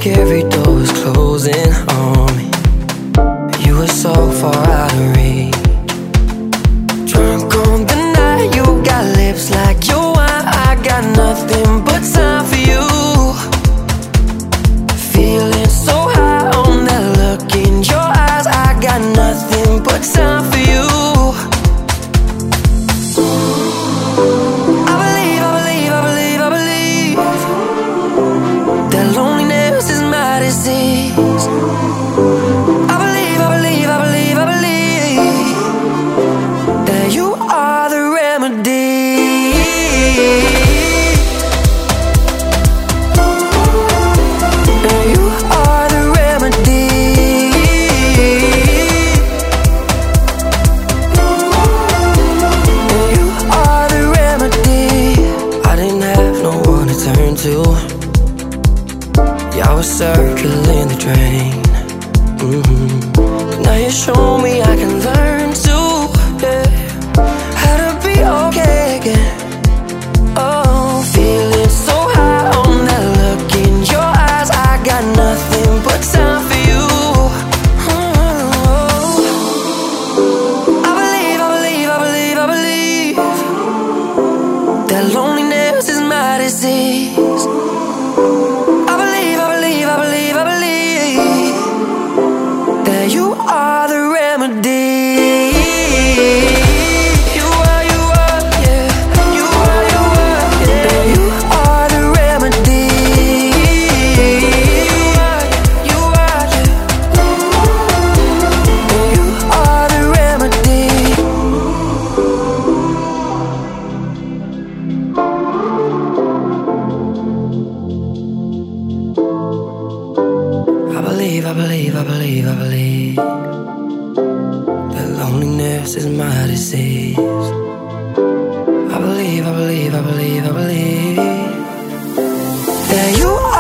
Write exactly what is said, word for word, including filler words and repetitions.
like every door was closing on me. You were so far out of reach. Drunk on the night, you got lips like your wine. I got nothing but time for you. Feeling so high on that look in your eyes. I got nothing but time for you. I believe, I believe, I believe, I believe that loneliness is my disease. I believe, I believe, I believe, I believe that you are the remedy. And you are the remedy. And you are the remedy. I didn't have no one to turn to. Yeah, I was circling the drain. Mm-hmm. But now you show me I can learn to, yeah, how to be okay again. Oh, feeling so high on that look in your eyes. I got nothing but time for you. Oh, I believe, I believe, I believe, I believe that loneliness is my disease. I believe, I believe, I believe, I believe that you are the remedy. You are, you are, yeah. You are, you are, yeah. That you are the remedy. You are, you are, yeah. That you are the remedy. I believe, I believe, I believe, I believe that loneliness is my disease. I believe, I believe, I believe, I believe that you